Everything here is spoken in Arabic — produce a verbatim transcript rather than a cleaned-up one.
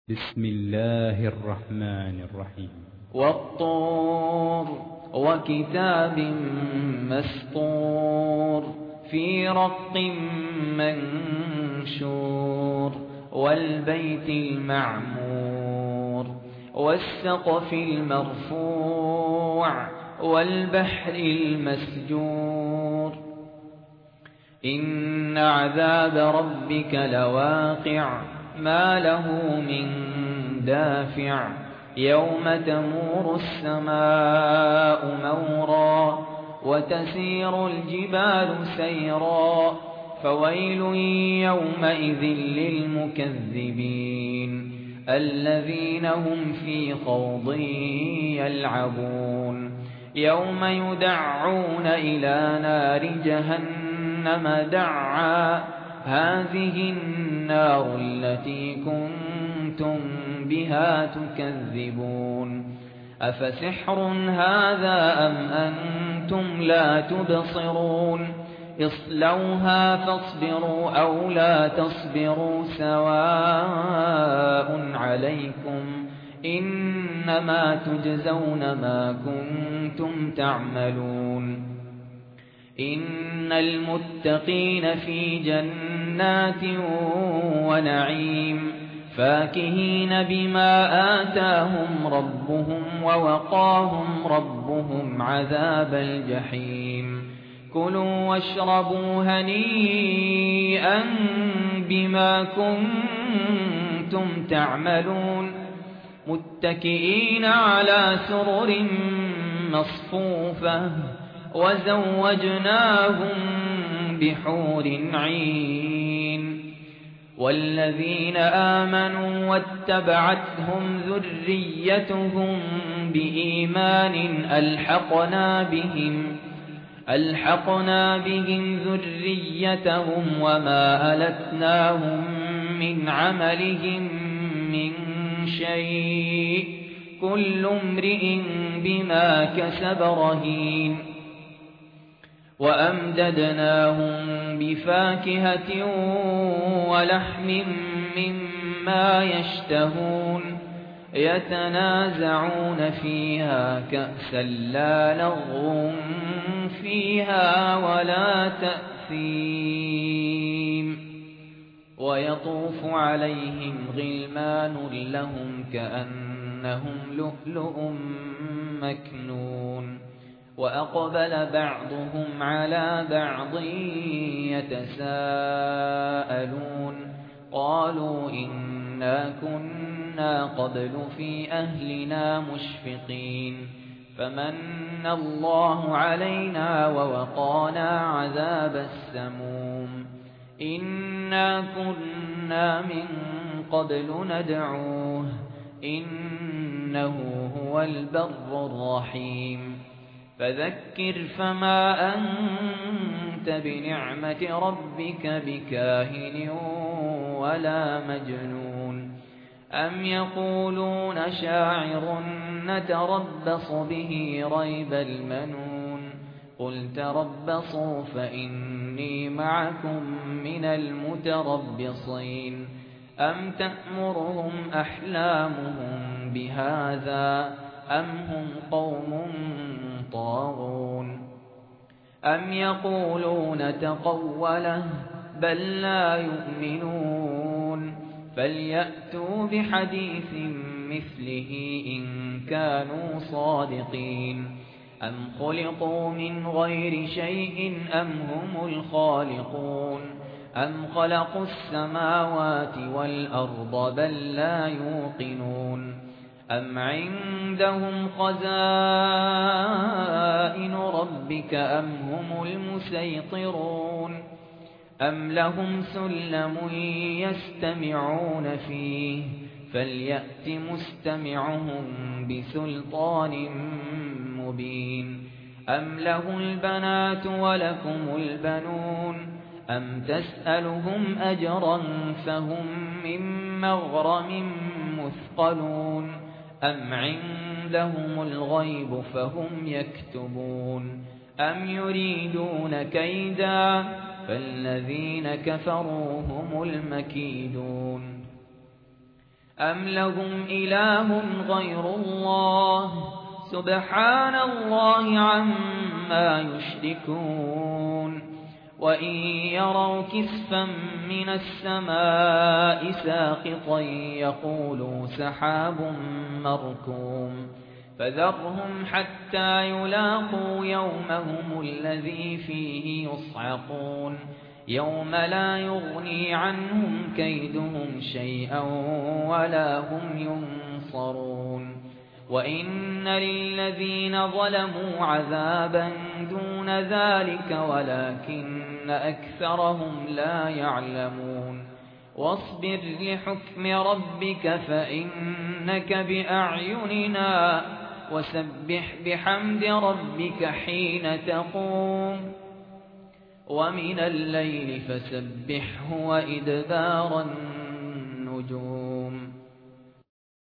بسم الله الرحمن الرحيم. والطور وكتاب مسطور في رق منشور والبيت المعمور والسقف المرفوع والبحر المسجور إن عذاب ربك لواقع ما له من دافع يوم تمور السماء مورا وتسير الجبال سيرا فويل يومئذ للمكذبين الذين هم في خوض يلعبون يوم يدعون إلى نار جهنم دعا هذه النار التي كنتم بها تكذبون أفسحر هذا أم أنتم لا تبصرون اصلوها فاصبروا أو لا تصبروا سواء عليكم إنما تجزون ما كنتم تعملون إن المتقين في جنات ونعيم فاكهين بما آتاهم ربهم ووقاهم ربهم عذاب الجحيم كلوا واشربوا هنيئا بما كنتم تعملون متكئين على سرر مصفوفة وزوجناهم بحور عين والذين آمنوا واتبعتهم ذريتهم بإيمان ألحقنا بهم ألحقنا بهم ذريتهم وما ألتناهم من عملهم من شيء كل امرئ بما كسب رهين وأمددناهم بفاكهة ولحم مما يشتهون يتنازعون فيها كأسا لا لغو فيها ولا تأثيم ويطوف عليهم غلمان لهم كأنهم لؤلؤ مكنون وأقبل بعضهم على بعض يتساءلون قالوا إنا كنا قبل في أهلنا مشفقين فمن الله علينا ووقانا عذاب السموم إنا كنا من قبل ندعوه إنه هو البر الرحيم فذكر فما أنت بنعمة ربك بكاهن ولا مجنون أم يقولون شاعر نتربص به ريب المنون قل تربصوا فإني معكم من المتربصين أم تأمرهم أحلامهم بهذا أم هم قوم طاغون أم يقولون تقوله بل لا يؤمنون فليأتوا بحديث مثله إن كانوا صادقين أم خلقوا من غير شيء أم هم الخالقون أم خلقوا السماوات والأرض بل لا يوقنون أم عندهم خزائن ربك أم هم المسيطرون أم لهم سلم يستمعون فيه فليأت مستمعهم بسلطان مبين أم له البنات ولكم البنون أم تسألهم أجرا فهم من مغرم مثقلون أم عندهم الغيب فهم يكتبون أم يريدون كيدا فالذين كفروا هم المكيدون أم لهم إله غير الله سبحان الله عما يشركون وإن يروا كسفا من السماء ساقطا يقولوا سحاب مركوم فذرهم حتى يلاقوا يومهم الذي فيه يصعقون يوم لا يغني عنهم كيدهم شيئا ولا هم ينصرون وإن للذين ظلموا عذابا دون ذلك ولكن أكثرهم لا يعلمون واصبر لحكم ربك فإنك بأعيننا وسبح بحمد ربك حين تقوم ومن الليل فسبحه وإدبار النجوم